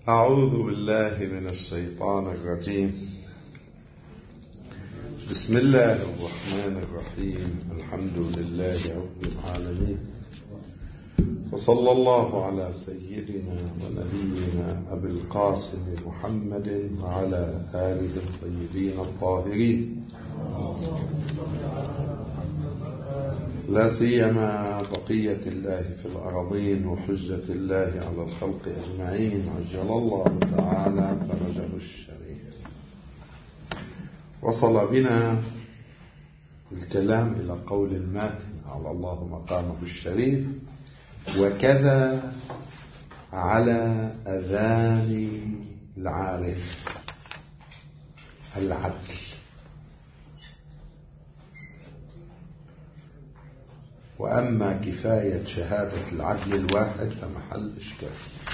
أعوذ بالله من الشيطان الرجيم. بسم الله الرحمن الرحيم. الحمد لله رب العالمين، وصلى الله على سيدنا ونبينا أبي القاسم محمد وعلى آله الطيبين الطاهرين، لا سيما بقية الله في الأرضين وحجة الله على الخلق أجمعين، عجل الله تعالى فرجه الشريف. وصل بنا الكلام إلى قول الماتن على الله مقامه الشريف: وكذا على أذان العارف العدل. وأما كفاية شهادة العدل الواحد فمحل إشكال.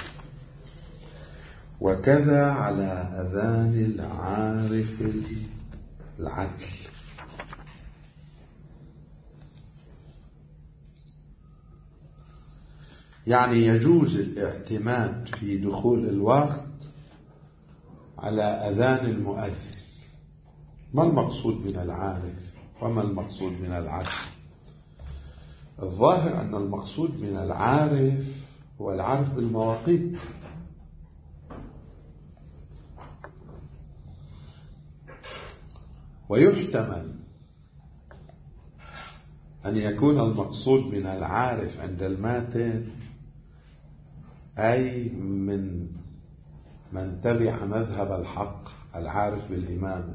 وكذا على أذان العارف العدل، يعني يجوز الاعتماد في دخول الوقت على أذان المؤذن. ما المقصود من العارف وما المقصود من العدل؟ الظاهر أن المقصود من العارف هو العارف بالمواقيت، ويحتمل أن يكون المقصود من العارف عند الماتن أي من تبع مذهب الحق، العارف بالإمامة،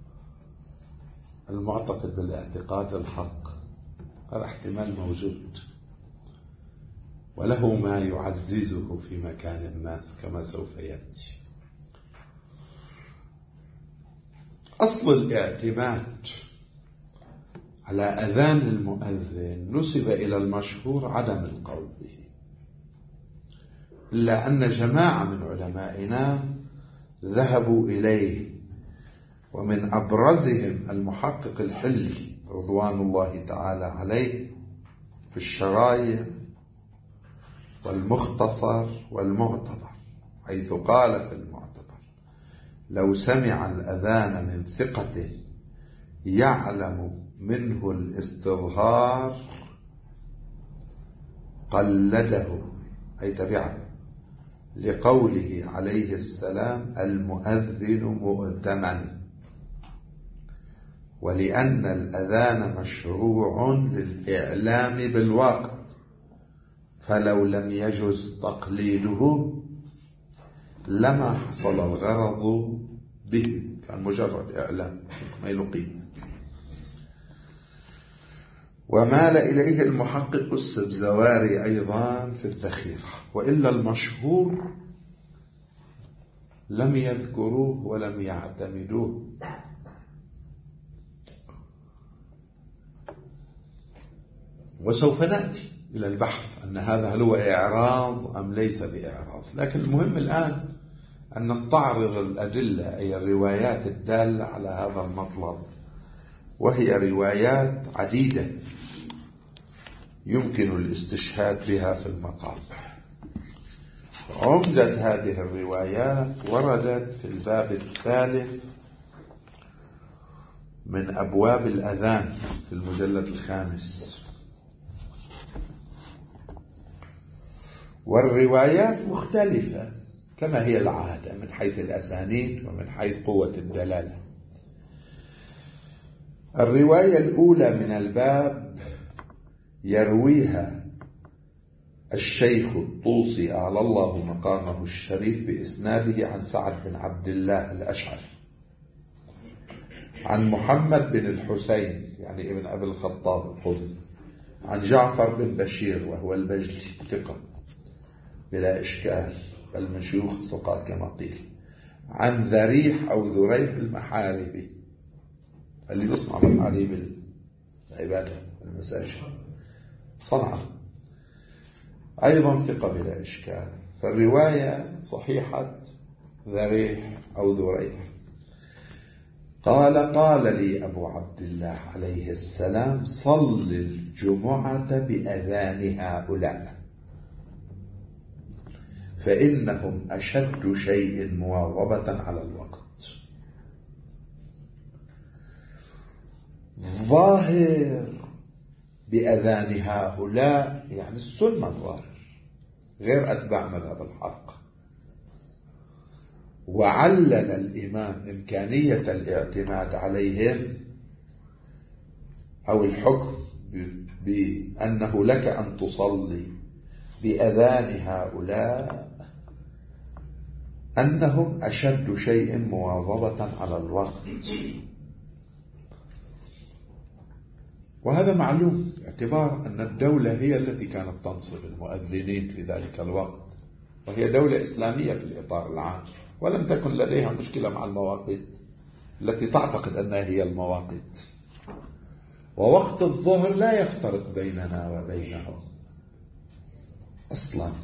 المعتقد بالاعتقاد الحق. هذا احتمال موجود، وله ما يعززه في مكان الناس كما سوف يأتي. أصل الاعتماد على أذان المؤذن نسب إلى المشهور عدم القول به، إلا أن جماعة من علمائنا ذهبوا إليه، ومن أبرزهم المحقق الحلي رضوان الله تعالى عليه في الشرايع والمختصر والمعتبر، حيث قال في المعتبر: لو سمع الأذان من ثقة يعلم منه الاستظهار قلده، أي تبعه، لقوله عليه السلام: المؤذن مؤتمن. ولأن الأذان مشروع للإعلام بالوقت، فلو لم يجز تقليده لما حصل الغرض به، كان مجرد إعلام ما يلقيه. ومال إليه المحقق السبزواري أيضا في الذخيرة، وإلا المشهور لم يذكروه ولم يعتمدوه. وسوف نأتي إلى البحث أن هذا هل هو إعراض أم ليس بإعراض، لكن المهم الآن أن نستعرض الأدلة، أي الروايات الدالة على هذا المطلب، وهي روايات عديدة يمكن الاستشهاد بها في المقام. عمدة هذه الروايات وردت في الباب الثالث من أبواب الأذان في المجلد الخامس، والروايات مختلفة كما هي العادة من حيث الأسانيد ومن حيث قوة الدلالة. الرواية الأولى من الباب يرويها الشيخ الطوسي أعلى الله مقامه الشريف بإسناده عن سعد بن عبد الله الأشعري عن محمد بن الحسين يعني ابن أبي الخطاب الخضري عن جعفر بن بشير وهو البجلي ثقة بلا إشكال، بل من شيوخ الثقات كما قيل، عن ذريح أو ذريح المحاربي اللي يصنع محاريب العبادة والمساجد صنعا، أيضا ثقة بلا إشكال. فالرواية صحيحة ذريح أو ذريح. قال لي أبو عبد الله عليه السلام: صل الجمعة بأذان هؤلاء، فإنهم أشد شيء مواظبة على الوقت. ظاهر بأذان هؤلاء يعني السنة الظاهر غير أتباع مذهب الحق. وعلل الإمام إمكانية الاعتماد عليهم أو الحكم بأنه لك أن تصلي بأذان هؤلاء أنهم أشد شيء مواظبة على الوقت. وهذا معلوم باعتبار أن الدولة هي التي كانت تنصب المؤذنين في ذلك الوقت، وهي دولة إسلامية في الإطار العام، ولم تكن لديها مشكلة مع المواقيت التي تعتقد أنها هي المواقيت. ووقت الظهر لا يفترق بيننا وبينهم أصلا،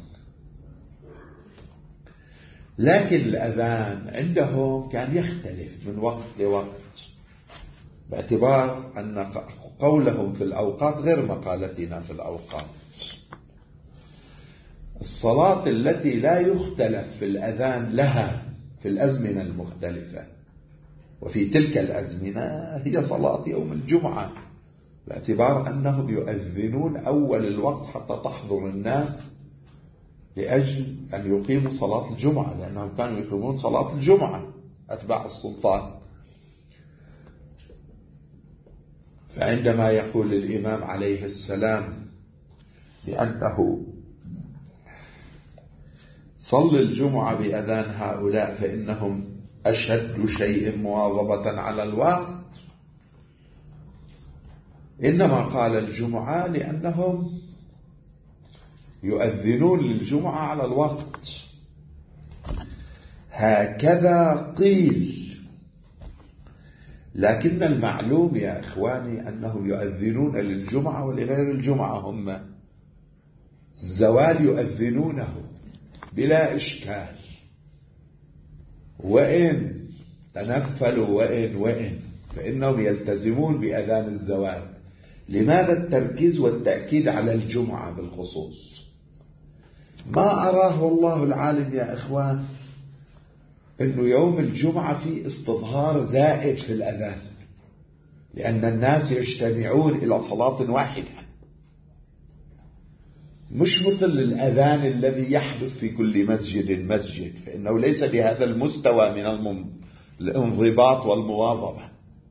لكن الأذان عندهم كان يختلف من وقت لوقت باعتبار أن قولهم في الأوقات غير مقالتنا في الأوقات. الصلاة التي لا يختلف في الأذان لها في الأزمنة المختلفة وفي تلك الأزمنة هي صلاة يوم الجمعة، باعتبار أنهم يؤذنون أول الوقت حتى تحضر الناس لأجل أن يقيموا صلاة الجمعة، لأنهم كانوا يقيمون صلاة الجمعة أتباع السلطان. فعندما يقول الإمام عليه السلام بأنه صل الجمعة بأذان هؤلاء فإنهم أشد شيء مواظبة على الوقت، إنما قال الجمعة لأنهم يؤذنون للجمعة على الوقت. هكذا قيل، لكن المعلوم يا إخواني أنهم يؤذنون للجمعة ولغير الجمعة، هم الزوال يؤذنونه بلا إشكال، وإن تنفلوا وإن فإنهم يلتزمون بأذان الزوال. لماذا التركيز والتأكيد على الجمعة بالخصوص؟ ما أراه والله العالم يا إخوان إنه يوم الجمعة في استظهار زائد في الأذان، لأن الناس يجتمعون إلى صلاة واحدة، مش مثل الأذان الذي يحدث في كل مسجد، فإنه ليس بهذا المستوى من الانضباط والمواظبة.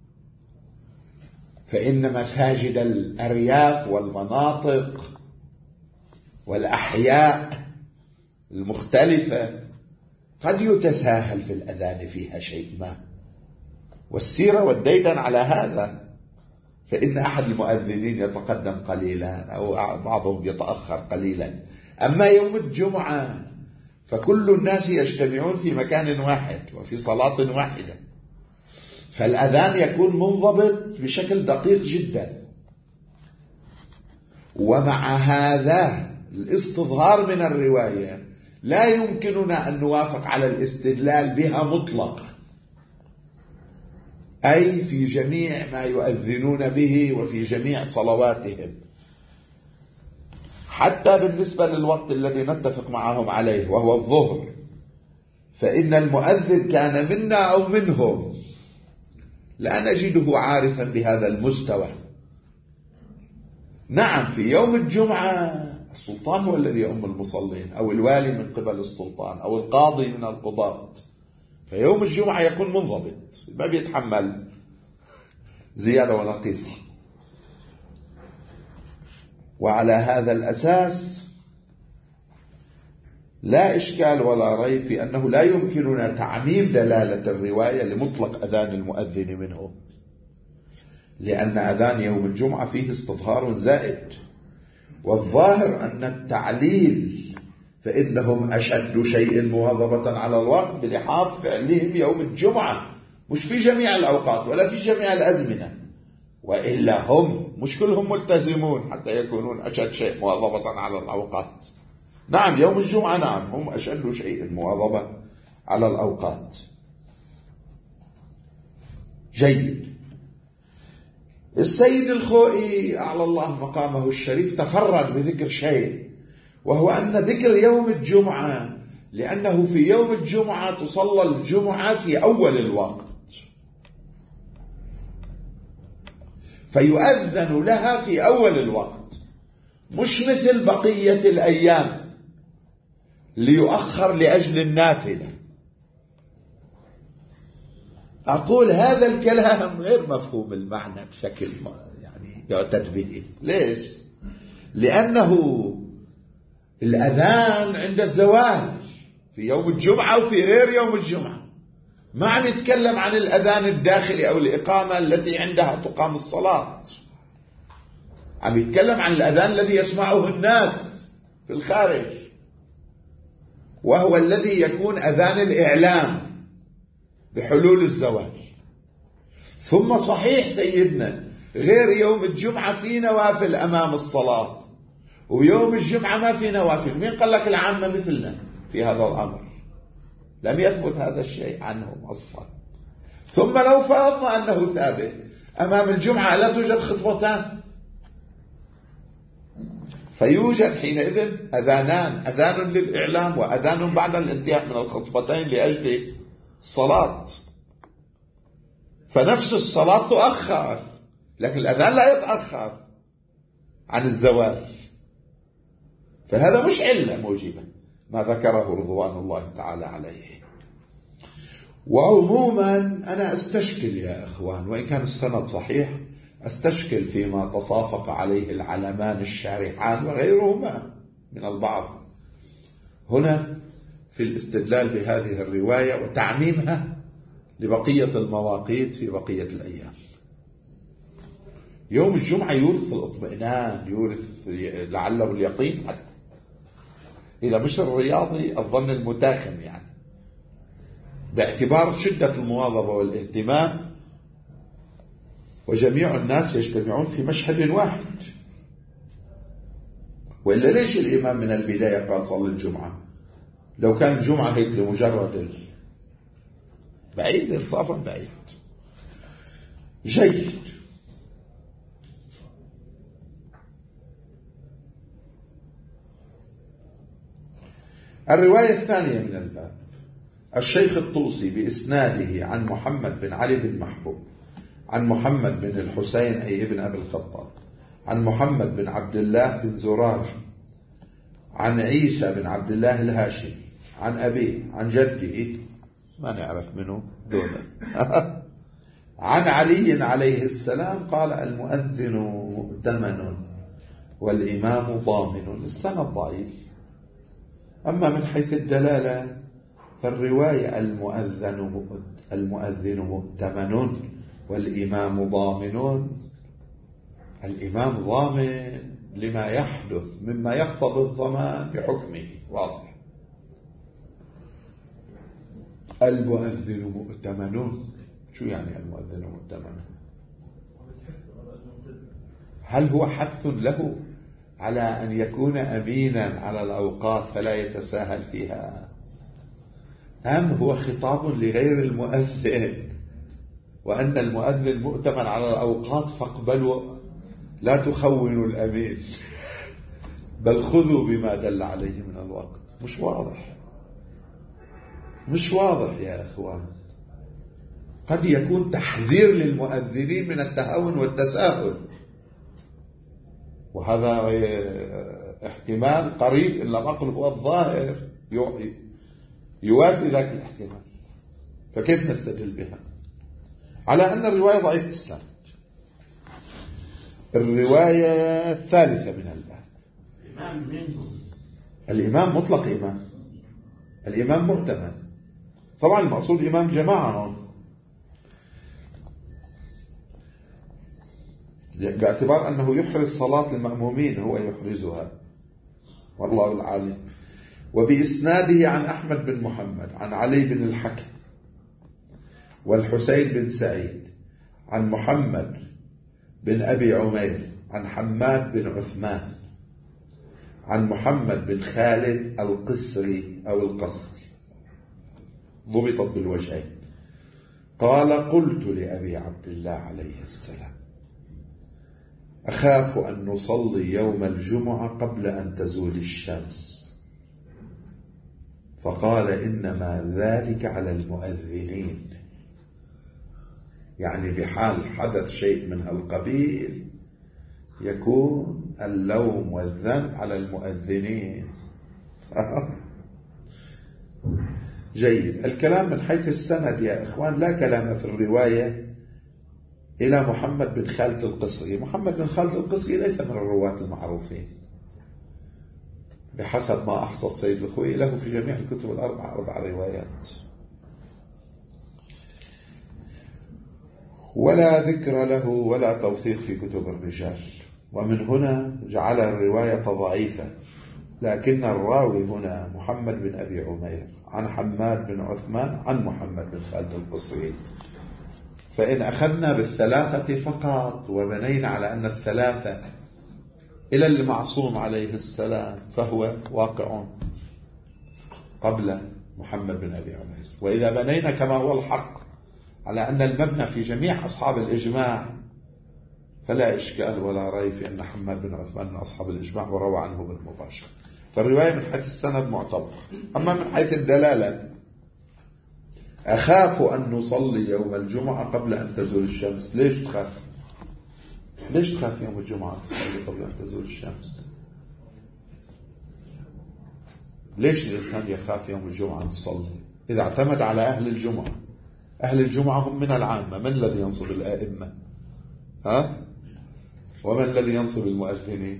فإن مساجد الأرياف والمناطق والأحياء المختلفة قد يتساهل في الأذان فيها شيء ما، والسيرة والديدن على هذا، فإن أحد المؤذنين يتقدم قليلا أو بعضهم يتأخر قليلا. أما يوم الجمعة فكل الناس يجتمعون في مكان واحد وفي صلاة واحدة، فالأذان يكون منضبط بشكل دقيق جدا. ومع هذا الاستظهار من الرواية لا يمكننا أن نوافق على الاستدلال بها مطلقا، أي في جميع ما يؤذنون به وفي جميع صلواتهم، حتى بالنسبة للوقت الذي نتفق معهم عليه وهو الظهر، فإن المؤذن كان منا أو منهم لا نجده عارفا بهذا المستوى. نعم في يوم الجمعة السلطان هو الذي يؤم المصلين، أو الوالي من قبل السلطان، أو القاضي من القضاة، فيوم الجمعة يكون منضبط، ما بيتحمل زيادة ولا نقيصة. وعلى هذا الأساس لا إشكال ولا ريب في أنه لا يمكننا تعميم دلالة الرواية لمطلق أذان المؤذن منه، لأن أذان يوم الجمعة فيه استظهار زائد. والظاهر أن التعليل فإنهم أشد شيء مواظبة على الوقت بلحاظ فعلهم يوم الجمعة، مش في جميع الأوقات ولا في جميع الأزمنة، وإلا هم مش كلهم ملتزمون حتى يكونون أشد شيء مواظبة على الأوقات. نعم يوم الجمعة نعم هم أشد شيء مواظبة على الأوقات. جيد. السيد الخوئي أعلى الله مقامه الشريف تفرد بذكر شيء، وهو أن ذكر يوم الجمعة لأنه في يوم الجمعة تصلى الجمعة في أول الوقت، فيؤذن لها في أول الوقت، مش مثل بقية الأيام ليؤخر لأجل النافلة. أقول هذا الكلام غير مفهوم المعنى بشكل يعني يعتد به. ليش؟ لأنه الأذان عند الزوال في يوم الجمعة وفي غير يوم الجمعة، ما عم يتكلم عن الأذان الداخلي أو الإقامة التي عندها تقام الصلاة، عم يتكلم عن الأذان الذي يسمعه الناس في الخارج، وهو الذي يكون أذان الإعلام بحلول الزوال. ثم صحيح سيدنا غير يوم الجمعة في نوافل أمام الصلاة، ويوم الجمعة ما في نوافل. مين قال لك العامة مثلنا في هذا الأمر؟ لم يثبت هذا الشيء عنهم أصلا. ثم لو فرضنا أنه ثابت، أمام الجمعة لا توجد خطبتان، فيوجد حينئذ أذانان، أذان للإعلام وأذان بعد الانتهاء من الخطبتين لأجل الصلاة. فنفس الصلاة تؤخر، لكن الأذان لا يتأخر عن الزوال. فهذا مش علة موجبة ما ذكره رضوان الله تعالى عليه. وعموما أنا أستشكل يا إخوان، وإن كان السند صحيح، أستشكل فيما تصافق عليه العلمان الشارحان وغيرهما من البعض هنا في الاستدلال بهذه الرواية وتعميمها لبقية المواقيت في بقية الأيام. يوم الجمعة يورث الاطمئنان، يورث لعله اليقين، حتى إذا مش الرياضي الظن المتاخم، يعني باعتبار شدة المواظبة والاهتمام، وجميع الناس يجتمعون في مشهد واحد. وإلا ليش الإمام من البداية قال صلي الجمعة؟ لو كان الجمعة هيك لمجرد بعيد، انصافا بعيد. جيد. الرواية الثانية من الباب: الشيخ الطوسي بإسناده عن محمد بن علي بن محبوب عن محمد بن الحسين أي ابن أبي الخطاب عن محمد بن عبد الله بن زرارة عن عيسى بن عبد الله الهاشمي عن أبيه عن جده، ما نعرف منه دونه عن علي عليه السلام قال: المؤذن مؤتمن والإمام ضامن. السند ضعيف، أما من حيث الدلالة فالرواية المؤذن مؤتمن والإمام ضامن. الإمام ضامن لما يحدث مما يقتضي الضمان بحكمه، واضح. المؤذن مؤتمن، شو يعني المؤذن مؤتمن؟ هل هو حث له على أن يكون أمينا على الأوقات فلا يتساهل فيها، أم هو خطاب لغير المؤذن وأن المؤذن مؤتمن على الأوقات فاقبلوا لا تخونوا الأمين بل خذوا بما دل عليه من الوقت؟ مش واضح، مش واضح يا أخوان. قد يكون تحذير للمؤذنين من التهاون والتساهل، وهذا احتمال قريب إن لم أقل هو الظاهر يوافي ذاك الاحتمال. فكيف نستدل بها على أن الرواية ضعيفة السند؟ الرواية الثالثة من الباب: الإمام مطلق إمام، الإمام مؤتمن. طبعا المقصود إمام جماعة باعتبار أنه يحرز صلاة المأمومين، هو يحرزها والله العالم. وبإسناده عن أحمد بن محمد عن علي بن الحكم والحسين بن سعيد عن محمد بن أبي عمير عن حماد بن عثمان عن محمد بن خالد القسري أو القصري، ضبطت بالوجهين، قال: قلت لأبي عبد الله عليه السلام: أخاف أن نصلي يوم الجمعة قبل أن تزول الشمس، فقال إنما ذلك على المؤذنين، يعني بحال حدث شيء من هالقبيل يكون اللوم والذنب على المؤذنين. جيد. الكلام من حيث السند يا إخوان لا كلام في الرواية إلى محمد بن خالد القصري. محمد بن خالد القصري ليس من الرواة المعروفين بحسب ما أحصى السيد الخوئي، له في جميع الكتب الأربعة 4 روايات، ولا ذكر له ولا توثيق في كتب الرجال، ومن هنا جعل الرواية ضعيفة. لكن الراوي هنا محمد بن أبي عمير عن حماد بن عثمان عن محمد بن خالد القصري. فإن أخذنا بالثلاثة فقط وبنينا على أن الثلاثة إلى المعصوم عليه السلام فهو واقع قبل محمد بن أبي عمير. وإذا بنينا كما هو الحق على أن المبنى في جميع أصحاب الإجماع فلا إشكال ولا ريب في أن حماد بن عثمان من أصحاب الإجماع وروى عنه بالمباشرة. فالرواية من حيث السند معتبر. أما من حيث الدلالة، أخاف أن نصلي يوم الجمعة قبل أن تزول الشمس. ليش تخاف؟ ليش تخاف يوم الجمعة تصلي قبل أن تزول الشمس؟ ليش الإنسان يخاف يوم الجمعة أن تصلي إذا اعتمد على أهل الجمعة؟ أهل الجمعة هم من العامة. من الذي ينصب الآئمة؟ ومن الذي ينصب المؤذنين؟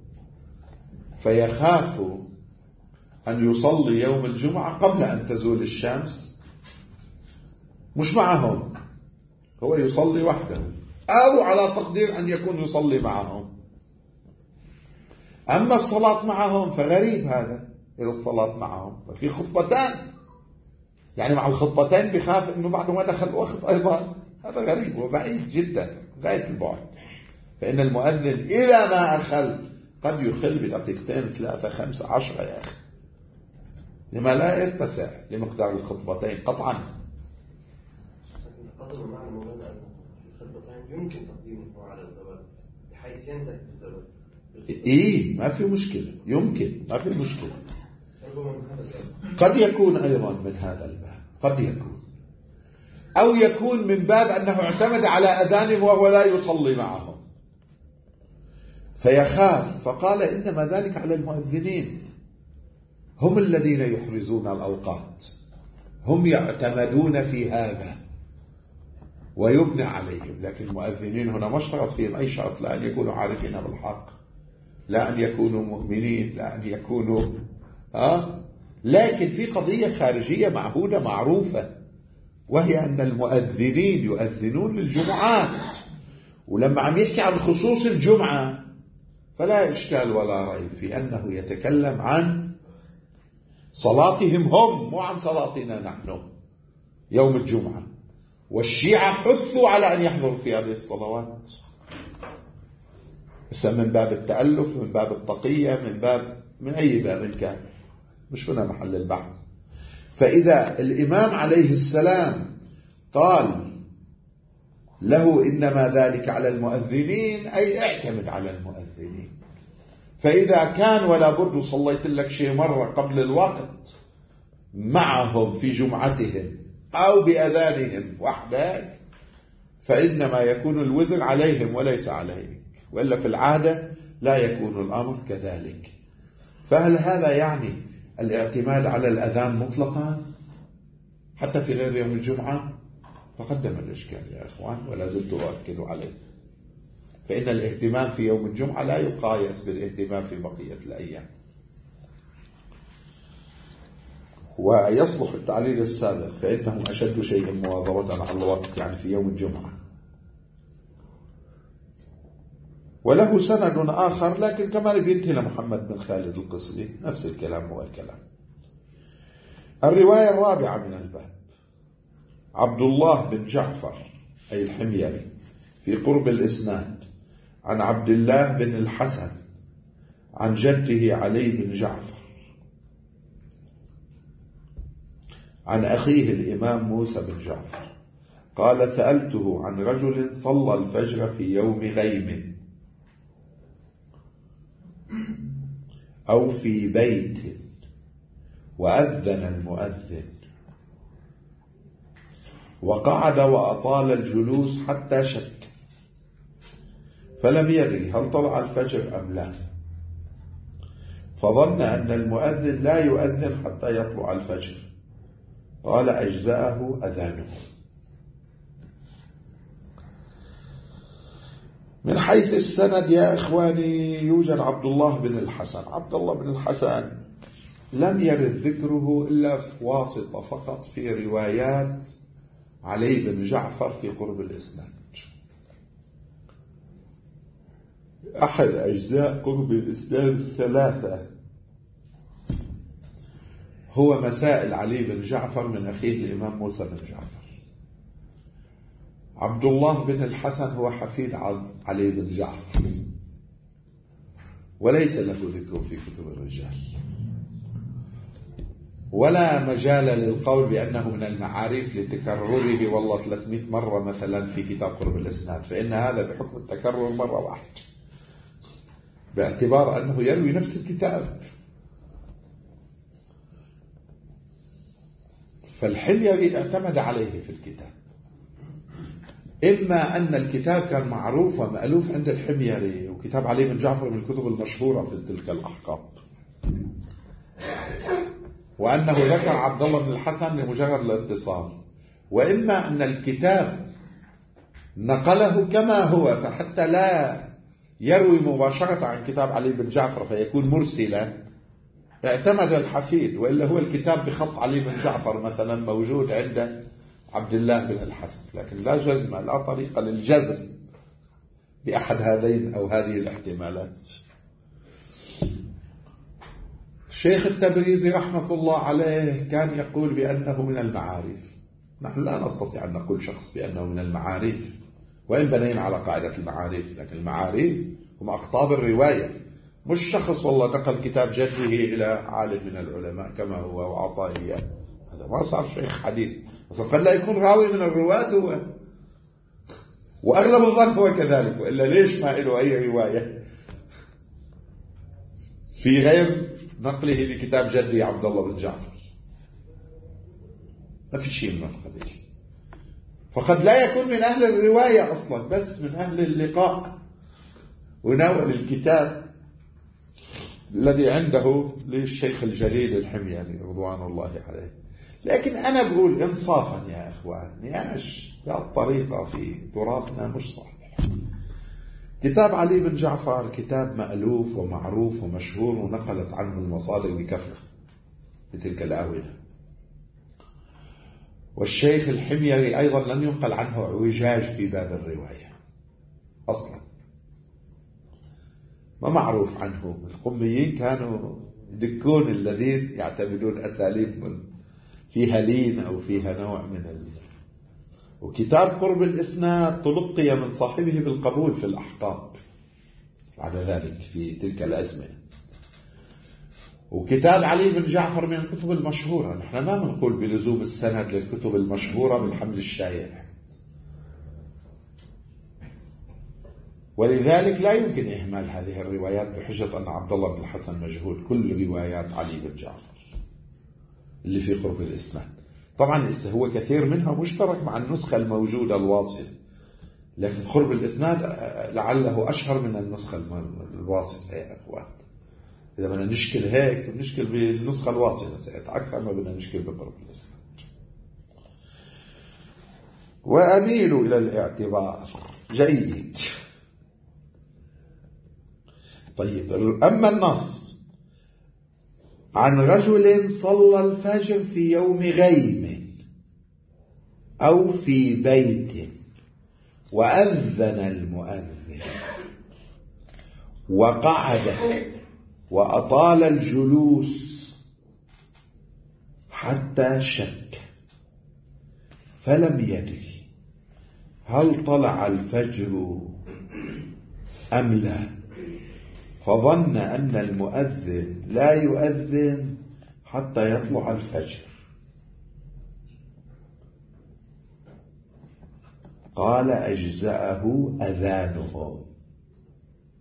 فيخاف أن يصلي يوم الجمعة قبل أن تزول الشمس، مش معهم، هو يصلي وحده أو على تقدير أن يكون يصلي معهم. أما الصلاة معهم فغريب هذا. إذا الصلاة معهم ففي خطبتان، يعني مع الخطبتين بخاف أنه بعد ما دخل الوقت أيضا. هذا غريب وبعيد جدا غاية البعد. فإن المؤذن إذا ما أخل قد يخل بدقيقتين 3 5 10 يا أخي، لما لا يتسع لمقدار الخطبتين قطعا. يمكن تقديمه على الزواج بحيث ينتهي الزواج. ما في مشكلة، يمكن، ما في مشكلة. قد يكون أيضا من هذا الباب، قد يكون، أو يكون من باب أنه اعتمد على أذانهم وهو لا يصلي معهم فيخاف، فقال إنما ذلك على المؤذنين، هم الذين يحرزون الأوقات، هم يعتمدون في هذا ويبنى عليهم. لكن المؤذنين هنا ما اشترط فيهم أي شرط، لا أن يكونوا عارفين بالحق، لا أن يكونوا مؤمنين، لا أن يكونوا لكن في قضية خارجية معهودة معروفة، وهي أن المؤذنين يؤذنون للجمعات. ولما عم يحكي عن خصوص الجمعة فلا إشكال ولا ريب في أنه يتكلم عن صلاتهم هم، مو عن صلاتنا نحن يوم الجمعة. والشيعة حثوا على أن يحضروا في هذه الصلوات، من باب التألف، من باب التقية، من أي باب كان، مش هنا محل البحث. فإذا الإمام عليه السلام قال له إنما ذلك على المؤذنين، أي اعتمد على المؤذنين. فإذا كان ولا بد صليت لك شيء مرة قبل الوقت معهم في جمعتهم أو بأذانهم وحدك، فإنما يكون الوزر عليهم وليس عليك، وإلا في العادة لا يكون الأمر كذلك. فهل هذا يعني الاعتماد على الأذان مطلقا حتى في غير يوم الجمعة؟ فقدم الإشكال يا أخوان ولا زلت أؤكد عليه. فإن الاهتمام في يوم الجمعة لا يقايس بالاهتمام في بقية الأيام. ويصلح التعليل السابق، فإنه أشد شيء مواظبة على الوقت، يعني في يوم الجمعة. وله سند آخر لكن كمان بينتهي لمحمد بن خالد القصري، نفس الكلام هو الكلام. الرواية الرابعة من الباب، عبد الله بن جعفر أي الحميري في قرب الإسناد عن عبد الله بن الحسن عن جده علي بن جعفر عن أخيه الإمام موسى بن جعفر قال سألته عن رجل صلى الفجر في يوم غيم أو في بيت وأذن المؤذن وقعد وأطال الجلوس حتى شك، فلم يدري هل طلع الفجر أم لا، فظن أن المؤذن لا يؤذن حتى يطلع الفجر، قال أجزأه أذانه. من حيث السند يا إخواني يوجد عبد الله بن الحسن. عبد الله بن الحسن لم يرد ذكره إلا في واسطة فقط في روايات علي بن جعفر في قرب الإسناد. أحد أجزاء قرب الإسناد الثلاثة هو مسائل علي بن جعفر من أخيه الإمام موسى بن جعفر. عبد الله بن الحسن هو حفيد علي بن جعفر وليس له ذكر في كتب الرجال، ولا مجال للقول بأنه من المعارف لتكرره والله 300 مرة مثلا في كتاب قرب الإسناد، فإن هذا بحكم التكرر مرة واحدة باعتبار أنه يروي نفس الكتاب. فالحميري اعتمد عليه في الكتاب، إما أن الكتاب كان معروف ومألوف عند الحميري، وكتاب علي بن جعفر من الكتب المشهورة في تلك الأحقاب، وأنه ذكر عبد الله بن الحسن لمجرد الاتصال، وإما أن الكتاب نقله كما هو فحتى لا يروي مباشرة عن كتاب علي بن جعفر فيكون مرسلا اعتمد الحفيد، وإلا هو الكتاب بخط علي بن جعفر مثلا موجود عند عبد الله بن الحسن، لكن لا جزم، لا طريقة للجزم بأحد هذين أو هذه الاحتمالات. الشيخ التبريزي رحمة الله عليه كان يقول بأنه من المعارف. نحن لا نستطيع أن نقول شخص بأنه من المعارف وإن بنينا على قاعدة المعارف، لكن المعارف هم أقطاب الرواية، مش شخص والله نقل كتاب جده إلى عالم من العلماء كما هو وأعطاه إياه، هذا ما صار شيخ حديث، بس قد لا يكون راوي من الرواة هو، وأغلب الظن هو كذلك، وإلا ليش ما له أي رواية في غير نقله لكتاب جدي عبد الله بن جعفر؟ ما في شيء من القبيل. فقد لا يكون من أهل الرواية أصلا، بس من أهل اللقاء، وناول الكتاب الذي عنده للشيخ الجليل الحميري رضوان الله عليه. لكن أنا بقول إنصافا يا إخوان، نياش بهالطريقة في تراثنا مش صحيح. كتاب علي بن جعفر كتاب مألوف ومعروف ومشهور ونقلت عنه المصادر بكثرة في تلك الآونة، والشيخ الحميري أيضا لم ينقل عنه اعوجاج في باب الرواية أصلا، ما معروف عنه. القميين كانوا يدكون الذين يعتمدون أساليب من فيها لين أو فيها نوع من وكتاب قرب الإسناد تلقي من صاحبه بالقبول في الأحقاب بعد ذلك في تلك الأزمنة. وكتاب علي بن جعفر من الكتب المشهورة، نحن ما بنقول بلزوم السند للكتب المشهورة بالحمل الشائع، ولذلك لا يمكن إهمال هذه الروايات بحجة أن عبد الله بن الحسن مجهول. كل روايات علي بن جعفر اللي في قرب الإسناد طبعا هو كثير منها مشترك مع النسخة الموجودة الواصلة، لكن قرب الإسناد لعله أشهر من النسخة الواصلة يا أخوان. إذا بدنا نشكل هيك بنشكل بالنسخة الواصلة ساعتها أكثر ما بدنا نشكل بقرب الإسناد. وأميل إلى الاعتبار جيد. طيب، أما النص عن رجل صلى الفجر في يوم غيم أو في بيت وأذن المؤذن وقعد وأطال الجلوس حتى شك، فلم يدري هل طلع الفجر أم لا، فظن أن المؤذن لا يؤذن حتى يطلع الفجر، قال أجزأه أذانه.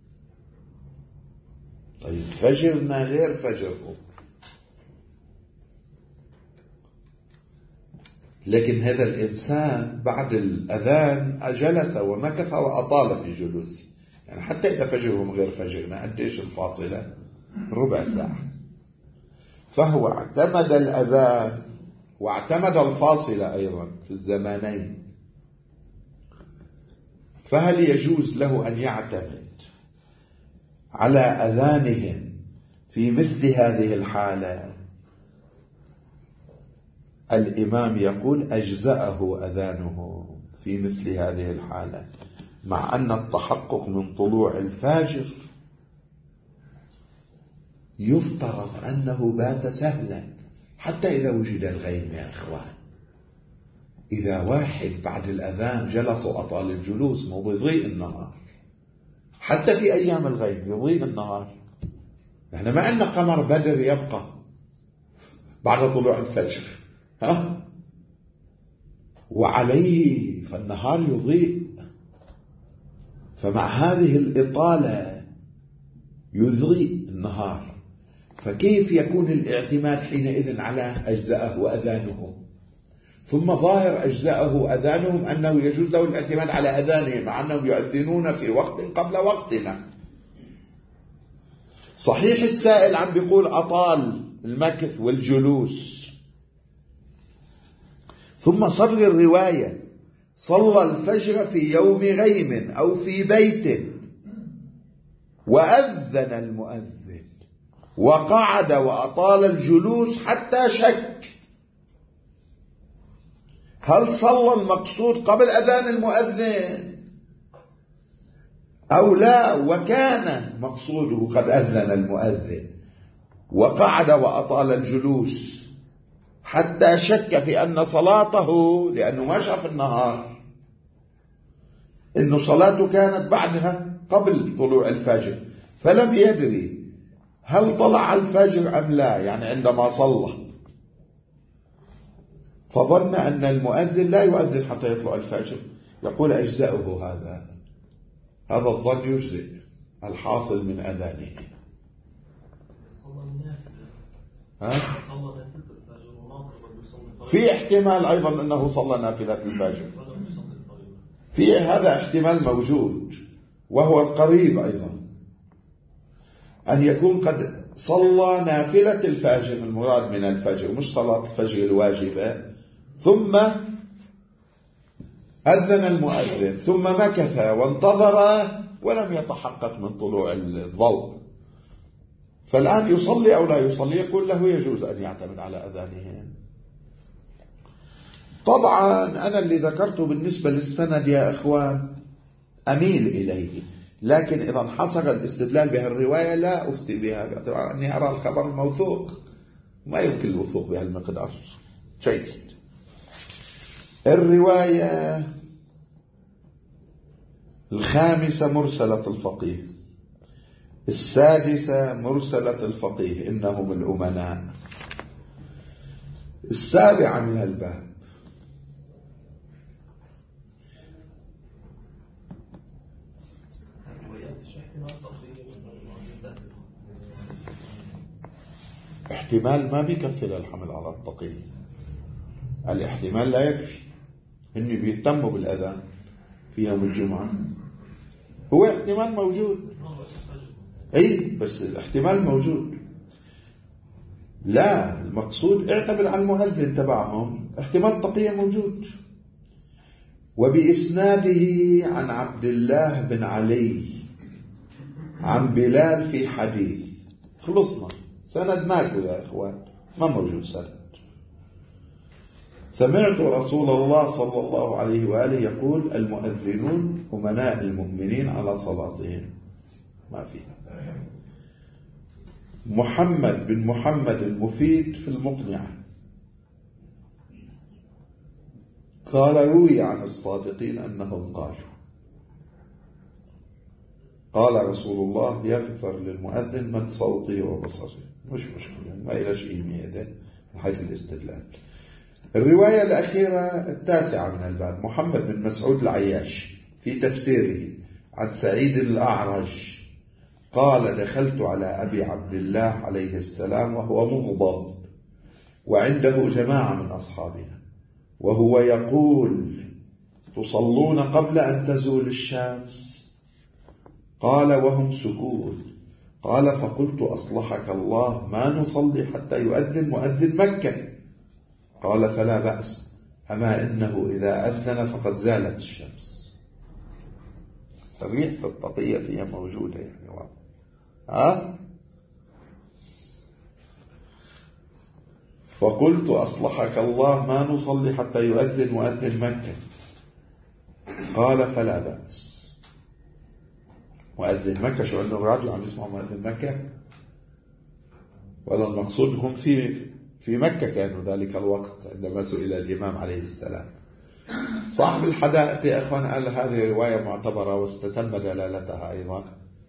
طيب فجرنا غير فجره، لكن هذا الإنسان بعد الأذان جلس ومكث وأطال في جلوسه، يعني حتى إذا فجرهم غير فجرنا قديش الفاصلة؟ ربع ساعة. فهو اعتمد الأذان واعتمد الفاصلة أيضا في الزمانين. فهل يجوز له أن يعتمد على أذانهم في مثل هذه الحالة؟ الإمام يقول أجزأه أذانه في مثل هذه الحالة، مع أن التحقق من طلوع الفجر يفترض أنه بات سهلا حتى إذا وجد الغيم يا إخوان. إذا واحد بعد الأذان جلس وأطال الجلوس مو بيضيء النهار، حتى في أيام الغيم يضيء النهار. نحن ما عندنا قمر بدر يبقى بعد طلوع الفجر، وعليه فالنهار يضيء، فمع هذه الإطالة يضيء النهار، فكيف يكون الاعتماد حينئذ على أجزاءه وأذانه؟ ثم ظاهر أجزاءه أذانهم أنه يجوز له الاعتماد على أذانهم مع أنهم يؤذنون في وقت قبل وقتنا. صحيح السائل عم بيقول أطال المكث والجلوس، ثم صدر الرواية صلى الفجر في يوم غيم أو في بيت وأذن المؤذن وقعد وأطال الجلوس حتى شك هل صلى المقصود قبل أذان المؤذن أو لا، وكان مقصوده قد أذن المؤذن وقعد وأطال الجلوس حتى شك في أن صلاته، لأنه ما شاف النهار، إنه صلاته كانت بعدها قبل طلوع الفجر، فلم يدري هل طلع الفجر أم لا، يعني عندما صلى فظن أن المؤذن لا يؤذن حتى يطلع الفجر. يقول أجزاؤه هذا الظن يجزئ الحاصل من أذانه. في احتمال أيضا أنه صلى نافلة الفجر، في هذا احتمال موجود، وهو القريب أيضا أن يكون قد صلى نافلة الفجر، المراد من الفجر مش صلاة الفجر الواجبة، ثم أذن المؤذن ثم مكث وانتظر ولم يتحقق من طلوع الضوء، فالآن يصلي أو لا يصلي؟ يقول له يجوز أن يعتمد على أذانهم. طبعا أنا اللي ذكرته بالنسبة للسند يا إخوان أميل إليه، لكن إذا انحصر الاستدلال بهالرواية لا أفتي بها، باعتبار أني أرى الخبر موثوق، ما يمكن الوثوق بهالمقدار. جيد. الرواية الخامسة مرسلة الفقيه، السادسة مرسلة الفقيه إنهم الأمناء، السابعة من الباب. احتمال ما بيكفي للحمل على التقييد، الاحتمال لا يكفي. إني بيهتموا بالأذان في يوم الجمعة، هو احتمال موجود، أي بس الاحتمال موجود. لا، المقصود اعتبر على المؤذن تبعهم، احتمال تقية موجود. وبإسناده عن عبد الله بن علي عن بلال في حديث، خلصنا، سند ماكو يا إخوان، ما موجود سند. سمعت رسول الله صلى الله عليه وآله يقول المؤذنون أمناء المؤمنين على صلاتهم، ما فيها. محمد بن محمد المفيد في المقنعة قال روي عن الصادقين أنهم قالوا قال رسول الله يغفر للمؤذن من صوته وبصره، مش مشكلة، ما إلى شيء ميدة من حيث الاستدلال. الرواية الأخيرة التاسعة من الباب، محمد بن مسعود العياش في تفسيره عن سعيد الأعرج قال دخلت على أبي عبد الله عليه السلام وهو مغضب وعنده جماعة من أصحابنا، وهو يقول تصلون قبل أن تزول الشمس؟ قال وهم سكوت. قال فقلت أصلحك الله ما نصلي حتى يؤذن مؤذن مكة. قال فلا بأس، أما إنه إذا أذن فقد زالت الشمس. صريح التقية فيها موجودة يعني واضح. فقلت أصلحك الله ما نصلي حتى يؤذن مؤذن مكة. قال فلا بأس. مؤذن مكة شو أنه الراديو عم يسمع مؤذن مكة؟ ولا المقصود هم في مكة كانوا ذلك الوقت عندما سئل الإمام عليه السلام. صاحب الحدائق يا أخوان قال هذه رواية معتبرة واستتم دلالتها أيضا.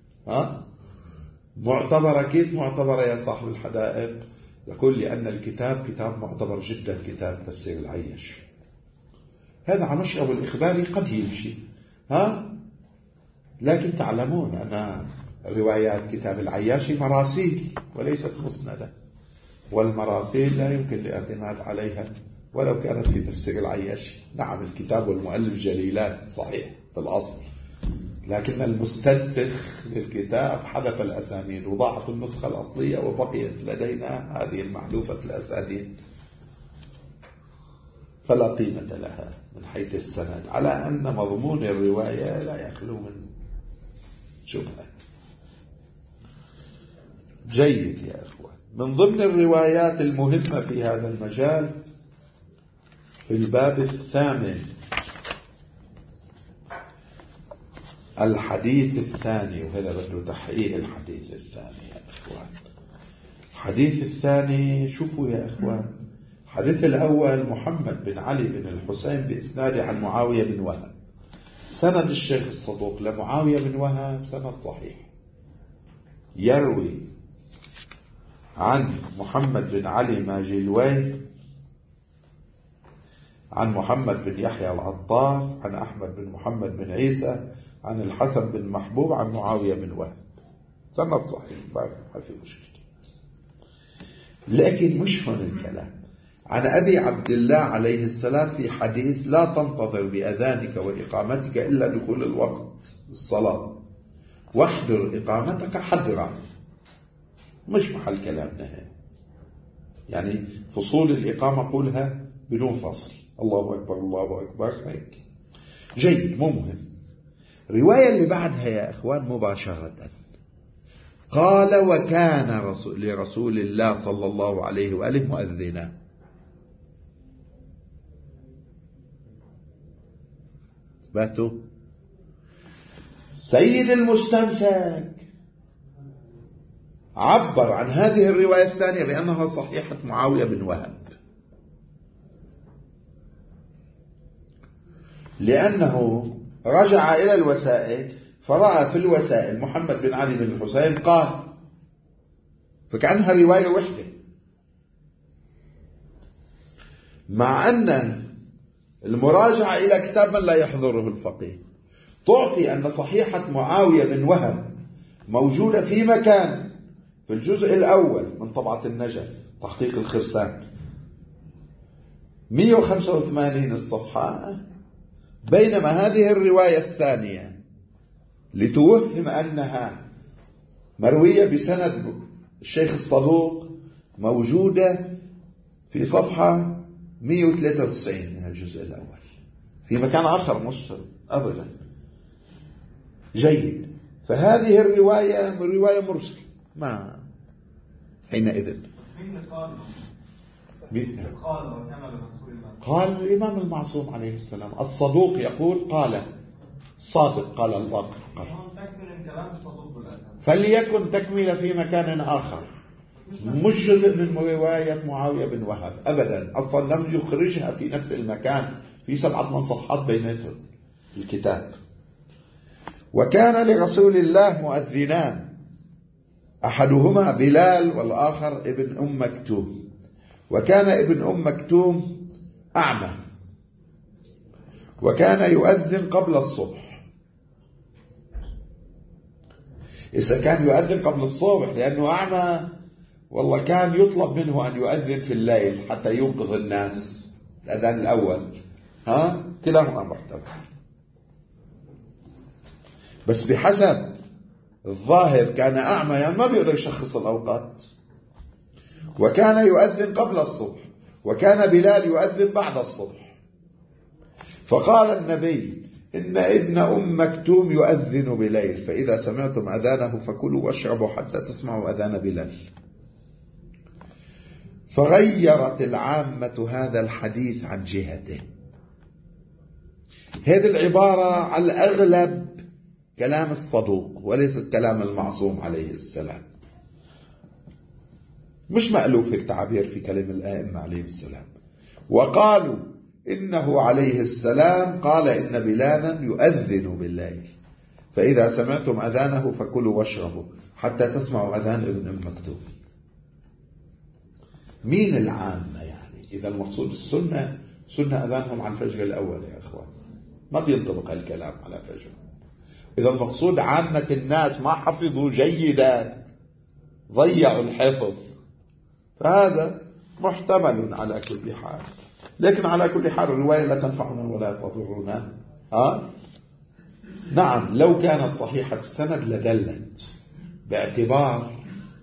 معتبرة. كيف معتبرة يا صاحب الحدائق؟ يقول لأن الكتاب كتاب معتبر جدا، كتاب تفسير العياشي. هذا على مشرب الإخباري قد يمشي، لكن تعلمون أن روايات كتاب العياشي مراسيل وليست مسندة، والمراسيل لا يمكن الاعتماد عليها ولو كانت في تفسير العياشي. نعم الكتاب والمؤلف جليلان صحيح في الأصل، لكن المستنسخ للكتاب حذف الأسانيد وضاعت النسخة الأصلية وبقيت لدينا هذه المحذوفة الأسانيد، فلا قيمة لها من حيث السند، على أن مضمون الرواية لا يخلو من شبهة. جيد يا أخوان. من ضمن الروايات المهمة في هذا المجال في الباب 8 الحديث الثاني، وهذا بده تحقيق الحديث الثاني يا أخوان. الحديث الثاني شوفوا يا أخوان، الحديث الأول محمد بن علي بن الحسين بإسناده عن معاوية بن وهب. سند الشيخ الصدوق لمعاوية بن وهب سند صحيح، يروي عن محمد بن علي ماجلوي عن محمد بن يحيى العطار عن أحمد بن محمد بن عيسى عن الحسن بن محبوب عن معاوية بن وهب، سند صحيح ما في مشكلة. لكن مش هون الكلام. عن أبي عبد الله عليه السلام في حديث لا تنتظر بأذانك وإقامتك إلا دخول الوقت الصلاة، واحضر إقامتك حضرا. مش محل كلامنا هنا، يعني فصول الإقامة قولها بدون فصل، الله أكبر الله أكبر هيك. جيد، مو مهم. الرواية اللي بعدها يا أخوان مباشرة قال وكان لرسول الله صلى الله عليه وآله مؤذنا. باتوا سيد المستمسك عبر عن هذه الرواية الثانية بأنها صحيحة معاوية بن وهب، لأنه رجع إلى الوسائل فرأى في الوسائل محمد بن علي بن الحسين قال، فكأنها رواية وحدة، مع أن المراجعة إلى كتاب من لا يحضره الفقيه تعطي أن صحيحة معاوية بن وهب موجودة في مكان في الجزء الأول من طبعة النجف تحقيق الخرسان 185 الصفحة، بينما هذه الرواية الثانية لتوهم أنها مروية بسند الشيخ الصدوق موجودة في صفحة 193 من الجزء الأول في مكان آخر مش أبدا. جيد. فهذه الرواية رواية مرسل ما حينئذ قال الإمام المعصوم عليه السلام. الصدوق يقول قال، الصادق قال الباقر قال، فليكن تكمل في مكان آخر، مش جزء من رواية معاوية بن وهب أبدا، أصلا لم يخرجها في نفس المكان، في 7 صفحات بيناتهم الكتاب. وكان لرسول الله مؤذنان، أحدهما بلال والآخر ابن أم مكتوم، وكان ابن أم مكتوم أعمى، وكان يؤذن قبل الصبح. إذا كان يؤذن قبل الصبح لأنه أعمى، والله كان يطلب منه أن يؤذن في الليل حتى ينقذ الناس الأذان الأول كلاهما محتمل، بس بحسب الظاهر كان أعمى، يعني ما بيقدر يشخص الأوقات. وكان يؤذن قبل الصبح، وكان بلال يؤذن بعد الصبح. فقال النبي إن ابن أم مكتوم يؤذن بليل، فإذا سمعتم أذانه فكلوا واشربوا حتى تسمعوا أذان بلال. فغيرت العامة هذا الحديث عن جهته. هذه العبارة على الأغلب كلام الصدوق وليست كلام المعصوم عليه السلام، مش مألوف التعبير في كلام الآئمة عليه السلام. وقالوا إنه عليه السلام قال إن بلالا يؤذن بالليل، فإذا سمعتم أذانه فكلوا واشربوا حتى تسمعوا أذان ابن أم مكتوم. مين العامة يعني؟ إذا المقصود السنة، سنة أذانهم على الفجر الأول يا أخوان، ما بينطبق الكلام على فجر. إذا المقصود عامة الناس ما حفظوا جيدا، ضيعوا الحفظ، فهذا محتمل على كل حال. لكن على كل حال الرواية لا تنفعنا ولا تضرنا. نعم لو كانت صحيحة السند لدلت، باعتبار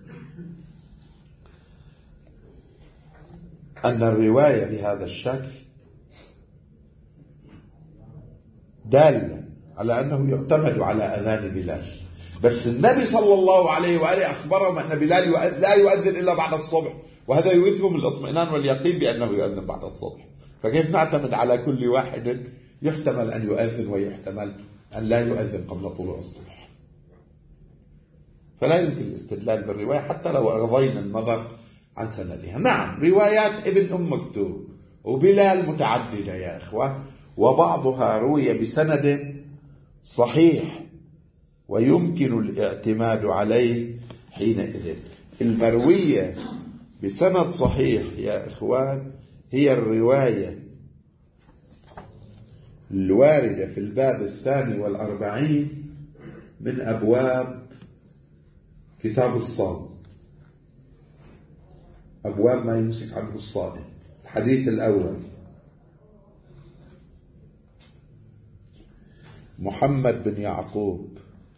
أن الرواية بهذا الشكل دالة على أنه يعتمد على أذان بلال. بس النبي صلى الله عليه وآله أخبرهم أن بلال لا يؤذن إلا بعد الصبح، وهذا يوثهم الاطمئنان واليقين بأنه يؤذن بعد الصبح. فكيف نعتمد على كل واحد يحتمل أن يؤذن ويحتمل أن لا يؤذن قبل طلوع الصبح؟ فلا يمكن الاستدلال بالرواية حتى لو أرضينا النظر عن سندها. نعم روايات ابن أم مكتوم وبلال متعددة يا إخوة، وبعضها روي بسند صحيح ويمكن الاعتماد عليه حينئذ. المروية بسند صحيح يا إخوان هي الرواية الواردة في الباب 42 من أبواب كتاب الصوم، أبواب ما يمسك عنه الصائم. الحديث الأول: محمد بن يعقوب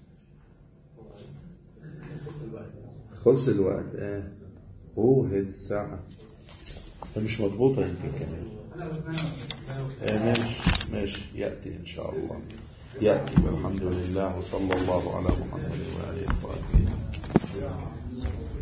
خلص الوقت. هذه الساعة مش مضبوطة يمكن كمان. ماشي يأتي إن شاء الله، يأتي. والحمد لله وصلى الله على محمد وآله وصحبه.